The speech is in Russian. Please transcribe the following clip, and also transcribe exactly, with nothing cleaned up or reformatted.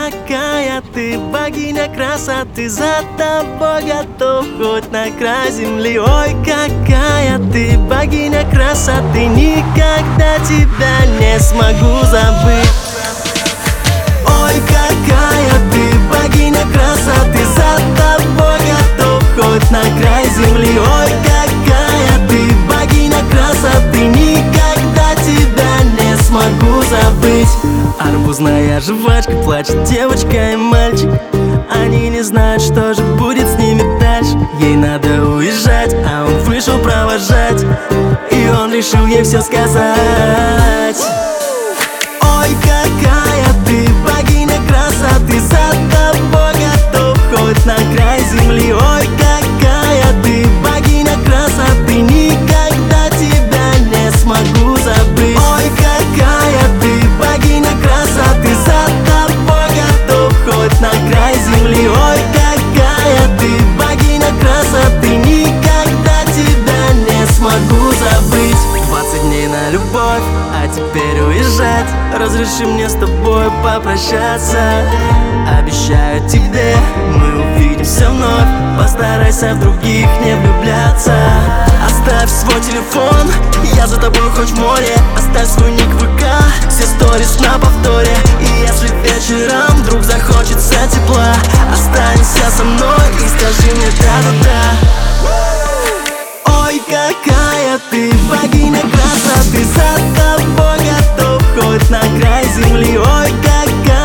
какая ты богиня красоты, за тобой готов хоть на край земли. Ой, какая ты богиня красоты, никогда тебя не смогу забыть. Ой, какая ты богиня красоты, за тобой готов хоть на край земли. Ой, какая ты богиня красоты, никогда тебя не смогу забыть. Арбузная жвачка, плачет девочка и мальчик. Они не знают, что же будет с ними дальше. Ей надо уезжать, а он вышел провожать, и он решил ей все сказать. Ой, какая ты богиня красоты, за тобой готов хоть на край земли. Ой, какая ты богиня красоты, никогда тебя не смогу забыть. Ой, какая ты богиня красоты, за тобой готов хоть на край земли. Ой, какая ты богиня красоты, никогда тебя не смогу забыть. Двадцать дней на любовь, а теперь уезжать. Разреши мне с тобой попрощаться. Обещаю тебе, мы увидимся вновь. Постарайся в других не влюбляться. Оставь свой телефон, я за тобой хоть в море. Оставь свой ник в ВК, все сторис на повторе. И если вечером вдруг захочется тепла, останься со мной и скажи мне да-да-да. Ой, какая ты богиня красоты, за тобой готов хоть на край земли. Ой, какая